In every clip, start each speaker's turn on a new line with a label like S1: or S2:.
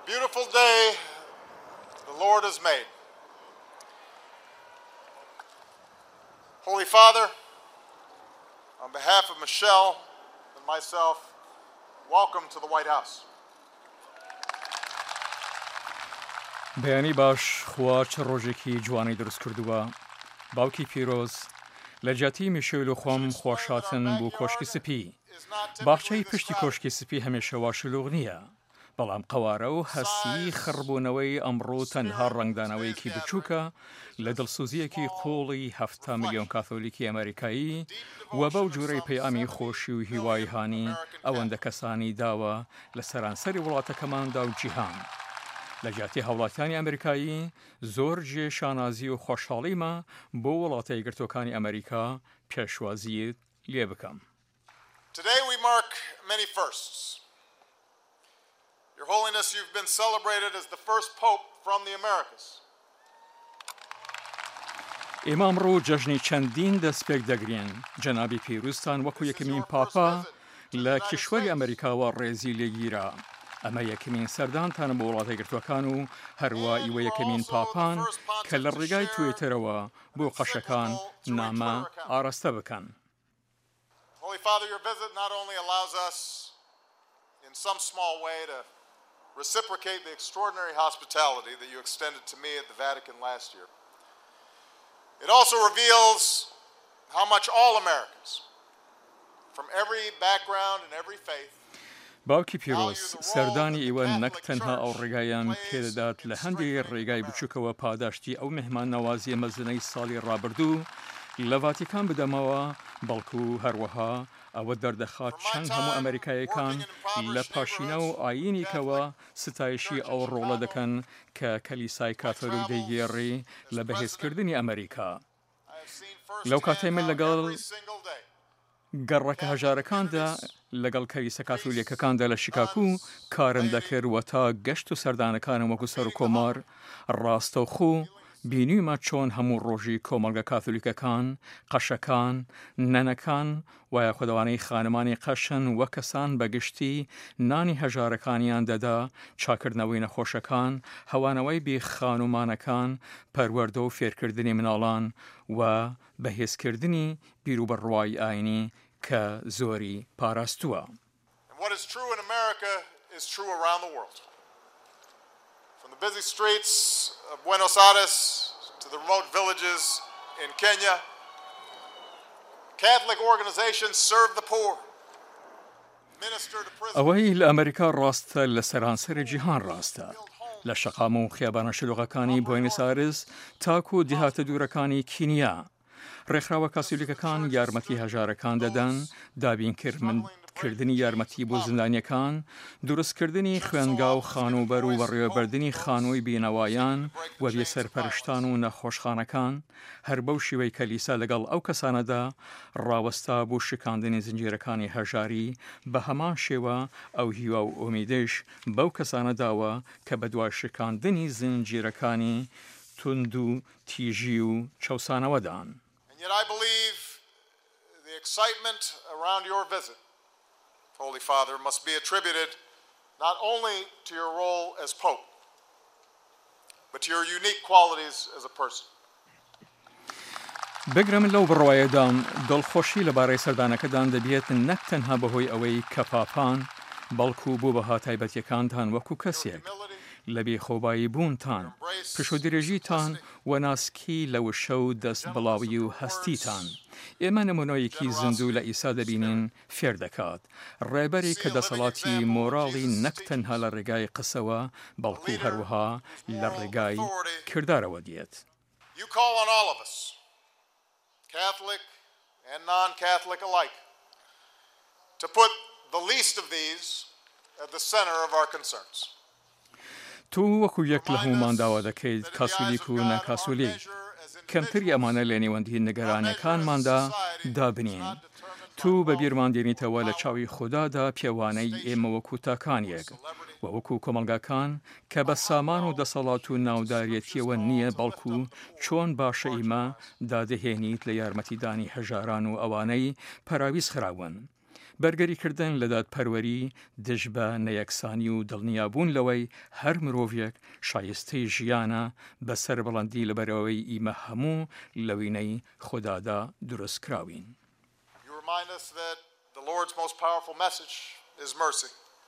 S1: beautiful day the Lord has made. Holy Father, on behalf of Michelle and myself, welcome to the White House.
S2: بەیانی باش خوا چ ڕۆژێکی جوانی دروست کردووە باوکی پیرۆز لە جاتی میشێل و خۆم خۆشاتن بۆ کۆشکی سپی باخچەی پشتی کۆشکی سپی هەمێشە وا شلوغ نییە بەڵام قەوارە و هەسی خڕبوونەوەی ئەمڕۆ تەنها ڕنگدانەوەیەکی بچووکە لە دڵسوزیەکی قۆڵی 7 ملیۆن کاتۆلیکی ئەمریکایی و بەو جوورەی پەیامی خۆشی و هیوای هانی ئەوەندە کەسانی داوە لە سەرانسەری وڵاتەکەماندا و جیهان لە جاتی هاوڵاتیانی ئەمریکایی زۆر جێ شانازی و خۆشحاڵیمە بۆ وڵاتە یەکگرتووەکانی ئەمریکا پێشوازیت لێ بکەم.
S1: Today we mark many firsts. Your Holiness, you've been celebrated as the first Pope from the Americas.
S2: ئێمە ئەمڕۆ جەژنی چەندین دەستپێک دەگرین جەنابی پیرۆزتان وەکو یەکەمین پاپا لە کشوەری ئەمریکاوە ڕێزی لێگیرە ئەمە یەکەمین سەردانتانە بۆ وڵاتە یەکگرتووەکان و هەروە ئیوە یەکەمین پاپان کە لە ڕێگای توێتەرەوە بۆ قەشەکان نامە ئاراستە بکەن.
S1: Holy Father, your visit not only allows us in some small way to reciprocate the extraordinary hospitality that you extended to me at the Vatican last year. It also reveals how much all Americans, from every background and every faith,
S2: باوکی پیرۆز سەردانی ئێوە نەک تەنها ئەو ڕێگایان پێدەدات لە هەندێک ڕێگای بچووکەوە پاداشتی ئەو مهمان نەوازیە مەزنەی ساڵی ڕابردوو لە ڤاتیکان بدەمەوە بەڵکو هەروەها ئەوە دەردەخات چەند هەموو ئەمریکایەکان لە پاشینە و ئاینیکەوە ستایشی ئەو ڕۆڵە دەکەن کە کەلیسای کاتۆلیک دەیگێڕی لە بەهێزکردنی ئەمریکا. لەو کاتەی من لەگەڵ گەڕەکە هەژارەکاندا لەگەڵ کەلیسە کاتۆلیکەکاندا لە شیکاگۆ کارم دەکردوە تا گەشت و سەردانەکانم وەکو سەر و کۆمار ڕاستەوخۆ بینیمە چۆن هەموو ڕۆژی کۆمەڵگە کاتۆلیکەکان قەشەکان نەنەکان وایە خودەوانەی خانمانی قەشن وە کەسان بەگشتی نانی هەژارەکانیان دەدا چاکردنەوەی نەخۆشەکان هەوانەوەی بێخانومانەکان پەروەردە و فێرکردنی مناڵان و بەهێزکردنی بیر و بڕوای ئاینی کە زۆری پاراستووە.
S1: What is true in America is true around the world. From the busy streets of Buenos Aires to the remote villages in Kenya, Catholic organizations serve the poor.
S2: ئەوەی لە ئەمریکا ڕاستە لە سەرانسەری جیهان ڕاستە. لە شەقام و خیابانە شلوغەکانی بوێنۆس ئایرس تاکو و دیهاتە دوورەکانی کینیا ڕێکخراوە کاتۆلیکەکان یارمەتی هەژارەکان دەدەن دابینکردنی یارمەتی بۆ زندانیەکان دروستکردنی خوێنگا و خانوبەر و بەڕێوەبردننی خانووی بینەوایان و بێسەرپەرشتان و نەخۆشخانەکان هەر بەو شێوەی کەلیسا لەگەڵ ئەو کەسانەدا ڕاوەستا بۆ شکاندنی زنجیرەکانی هەژاری بە هەمان شێوە ئەو هیوا و ئومیدش بەو کەسانەداوە کە بەدوای شکاندنی زنجیرەکانی تند و تیژی و چەوسانەوەدان.
S1: Yet I believe the excitement around your visit, Holy Father, must be attributed not only to your role as Pope, but to your unique qualities as a person.
S2: بگرم لەو بڕوایەدام دڵخۆشی لەبارەی سەردانەکەدان دەبێت نەک تەنها بەهۆی ئەوەی کە پاپان بەڵکو بۆ بەها تایبەتیەکانتان وەکو کەسێک لە بێخۆبایی بوونتان پشودرێژیتان و ناسکی لە وشە و دەست بڵاوی و هەستیتان ئێمە نمونۆیەکی زیندوو لە ئیسا دەبینین فێر دەکات ڕێبەری کە دەسەڵاتی مۆراڵی نەک تەنها لە ڕێگای قسەوە بەڵکو هەروەها لە ڕێگای کردارەوە دێت.
S1: You call on all of us, Catholic and non-Catholic alike, to put the least of these at the center of our concerns.
S2: تو وەکو یەک لە هەمومان داوا دەکەیت کاسولیک و نەکاسولیک کەمتری ئەمانە لە نێوەندی نگەرانەکانماندا دابنین. تو بە بیرماندێنیتەوە لە چاوی خوددادا پێوانەی ئێمە وەکو تاکانیەک و وەکو کۆمەلگاکان کە بە سامان و دەسەڵات و ناودارەتیەوە نییە بەڵکو چۆن باشە ئیمە دادەهێنیت لە یارمەتیدانی هەژاران و ئەوانەی پەراویست خراون. بەرگەریکردن لە دادپەروەری دژ بە نەیەکسانی و دڵنیابوون لەوەی هەر مرۆڤێک شایستەی ژیانە بەسەر بەڵەندی لەبەرەوەی ئیمە هەموو لە وینەی خوددادا دروستکراوین.
S1: You remind us that the Lord's most powerful message is mercy.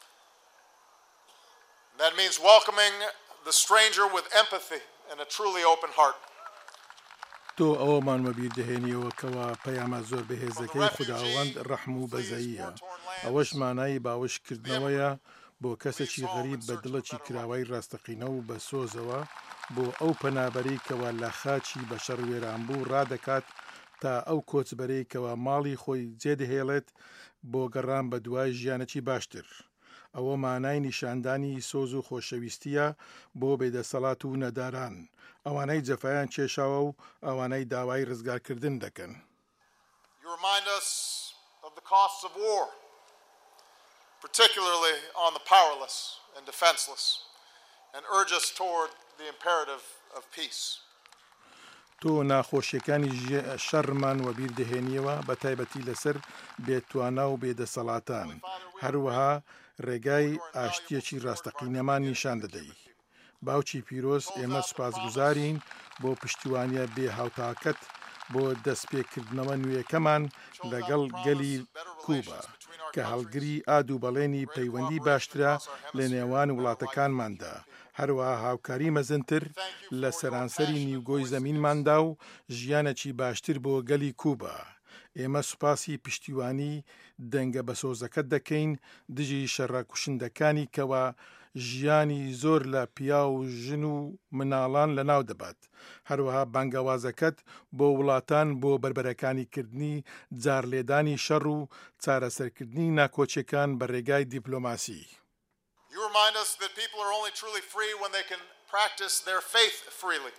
S1: That means welcoming the stranger with empathy and a truly open heart.
S3: تۆ ئەوەمان وەبیر دەهێنیەوە کەوا پەیامە زۆر بەهێزەکەی خوداوەند ڕەحم و بەزەییە. ئەوەش مانای باوشکردنەوەیە بۆ کەسێکی غەریب بە دڵێکی کراوەی ڕاستەقینە و بە سۆزەوە بۆ ئەو پەنابەری کەوا لە خاچی بە شەڕوێرانبوو ڕادەکات تا ئەو کۆچبەرەی کەوا ماڵی خۆی جێدەهێڵێت بۆ گەڕان بە دوای ژیانێکی باشتر. ئەوە مانای نیشاندانی سۆز و خۆشەویستیە بۆ بێدەسەڵات و نەداران، ئەوانەی جەفایان کێشاوە و ئەوانەی داوای ڕزگارکردن دەکەن.
S1: You remind us of the costs of war, particularly on the powerless and defenseless, and urge us toward the imperative of peace.
S3: تۆ ناخۆشیەکانی شەڕمان وەبیر دەهێنیەوە بە تایبەتی لەسەر بێتوانە و بێدەسەڵاتان، هەروەها ڕێگای ئاشتیەکی ڕاستەقینەمان نیشان دەدەی. باوکی پیرۆز ئێمە سوپاسگوزارین بۆ پشتیوانیە بێ هاوتاکەت بۆ دەستپێکردنەوە نوێیەکەمان لەگەڵ گەلی کوبا کە هەڵگری ئاد و بەڵێنی پەیوەندی باشترە لە نێوان وڵاتەکانماندا، هەروەها هاوکاری مەزنتر لە سەرانسەری نیوگۆی زەمینماندا و ژیانێکی باشتر بۆ گەلی کوبا. ئێمە سوپاسی پشتیوانی دەنگە بەسۆزەکەت دەکەین دژی شەڕەکوشندەکانی کەوا ژیانی زۆر لە پیا و ژن و مناڵان لەناو دەبات، هەروەها بانگەوازەکەت بۆ وڵاتان بۆ بربەرەکانیکردنی جارلێدانی شەڕ و چارەسەرکردنی ناکۆچیەکان بە ڕێگای دیپلۆماسی.
S1: You remind us that people are only truly free when they can practice their faith freely.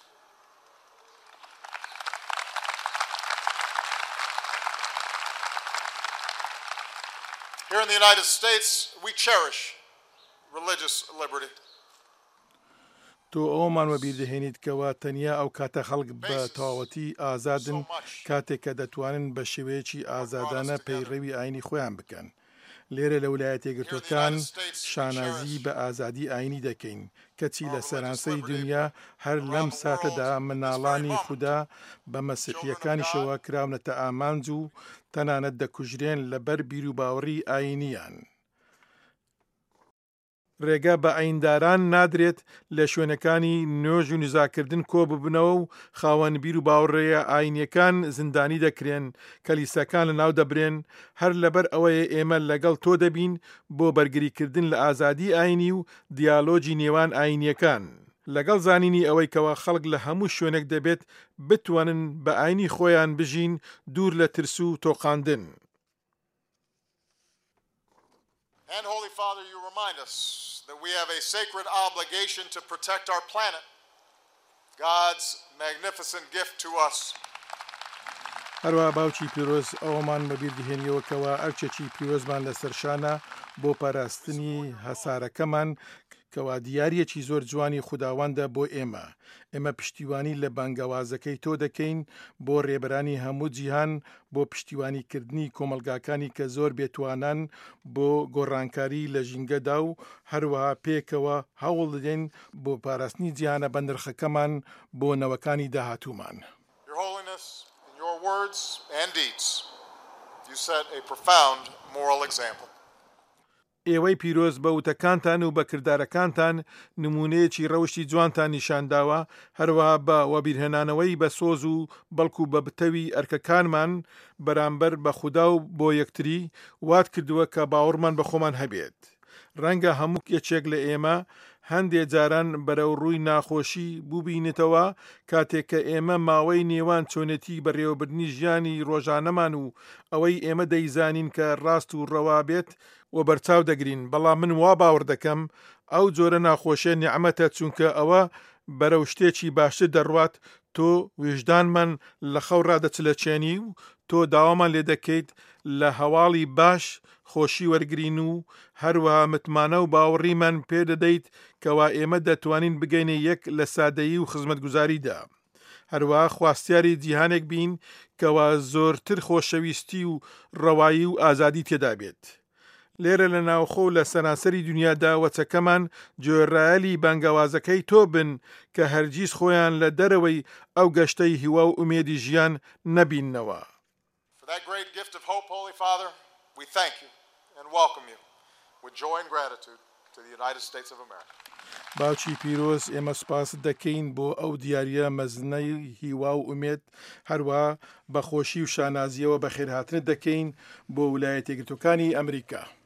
S1: Here in the United States, we cherish religious liberty.
S3: تۆ ئەومان وەبیر دەهێنیت کەوا تەنیا ئەو کاتە خەڵک بە تەواوەتی ئازادن کاتێک کە دەتوانن بە شێوەیەکی ئازادانە پەیڕەوی ئاینی خۆیان بکەن. لێرە لە ویلایەتە یەکگرتووەکان شانازی بە ئازادی ئاینی دەکەین، کەچی لە سەرانسەری دنیا هەر لەم ساتەدا مناڵانی خوددا بە مەسیحیەکانیشەوە کراونەتە ئامانج و تەنانەت دەکوژرێن لەبەر بیر و باوەڕی ئاینیان. ڕێگە بە ئاینداران نادرێت لە شوێنەکانی نوێژ و نزاکردن کۆ ببنەوە و خاوەن بیر و باوەڕێیە ئاینیەکان زیندانی دەکرێن، کەلیساکان لەناو دەبرێن، هەر لەبەر ئەوەیە ئێمە لەگەڵ تۆ دەبین بۆ بەرگریکردن لە ئازادی ئاینی و دیالۆجی نێوان ئاینیەکان، لەگەڵ زانینی ئەوەی کەوا خەڵک لە هەموو شوێنێک دەبێت بتوانن بە ئاینی خۆیان بژین دوور لە ترس و تۆقاندن.
S1: And Holy Father, you remind us that we have a sacred obligation to protect our planet, God's magnificent gift to us.
S3: هەروە باوکی پیرۆز ئەوەمان بەبیر دەهێنیەوە کەوا ئەرچێکی پیرۆزمان لەسەرشانە بۆ پاراستنی هەسارەکەمان کەوا دیارەکی زۆر جوانی خوداوەندە بۆ ئێمە. ئێمە پشتیوانی لە بانگەوازەکەی تۆ دەکەین بۆ ڕێبەرانی هەموو جیهان بۆ پشتیوانیکردنی کۆمەلگاکانی کە زۆر بێتوانان بۆ گۆڕانکاری لە ژینگەدا و هەروەها پێکەوە هەوڵ دەدەین بۆ پاراستنی جیهانە بە نرخەکەمان بۆ نەوەکانی داهاتوومان.
S1: Your Holiness, in your words and deeds, you set a profound moral example.
S3: ئێوەی پیرۆز بە وتەکانتان و بە کردارەکانتان نمونەیەکی ڕەوشی جوانتان نیشانداوە، هەروەها بە وەبیرهێنانەوەی بە سۆز و بەڵکو بە بتەوی ئەرکەکانمان بەرامبەر بە خودا و بۆ یەکتری وات کردووە کە باوەڕمان بە خۆمان هەبێت. ڕەنگە هەموو یەکێک لە ئێمە هەندێ جاران بەرەو ڕووی ناخۆشی بووبینێتەوە کاتێک کە ئێمە ماوەی نێوان چۆنێتی بەڕێوەبردننی ژیانی ڕۆژانەمان و ئەوەی ئێمە دەیزانین کە ڕاست و ڕەوابێت و بەرچاو دەگرین، بەڵام من وا باوەڕ دەکەم ئەو جۆرە ناخۆشیە نیعمەتە چونکە ئەوە بەرەو شتێکی باشتر دەڕوات. تۆ وجدانمان لە خەو ڕادەچلەچێنی و تۆ داوامان لێ دەکەیت لە هەواڵی باش خۆشی وەرگرین و هەروەها متمانە و باوەڕیمان پێدەدەیت کەوا ئێمە دەتوانین بگەینە یەک لە سادەیی و خزمەتگوزاریدا. هەروە خواستیاری جیهانێک بین کەوا زۆرتر خۆشەویستی و ڕەوایی و ئازادی تێدا بێت. لێرە لە ناوخۆ و لە سەرانسەری دنیادا وەچەکەمان جۆرایەلی بانگەوازەکەی تۆ بن کە هەرگیز خۆیان لە دەرەوەی ئەو گەشتەی هیوا و ئومێدی ژیان نەبیننەوە.
S1: For that great gift of hope, Holy Father, we thank you and welcome you with joy and gratitude to the United States of America.
S3: باوکی پیرۆز ئێمە سوپاس دەکەین بۆ ئەو دیاریە مەزنەی هیوا و ئومێد هەروە بەخۆشی و شانازیەوە بەخێرهاتنت دەکەین بۆ ویلایەتە یەکگرتووەکانی ئەمریکا.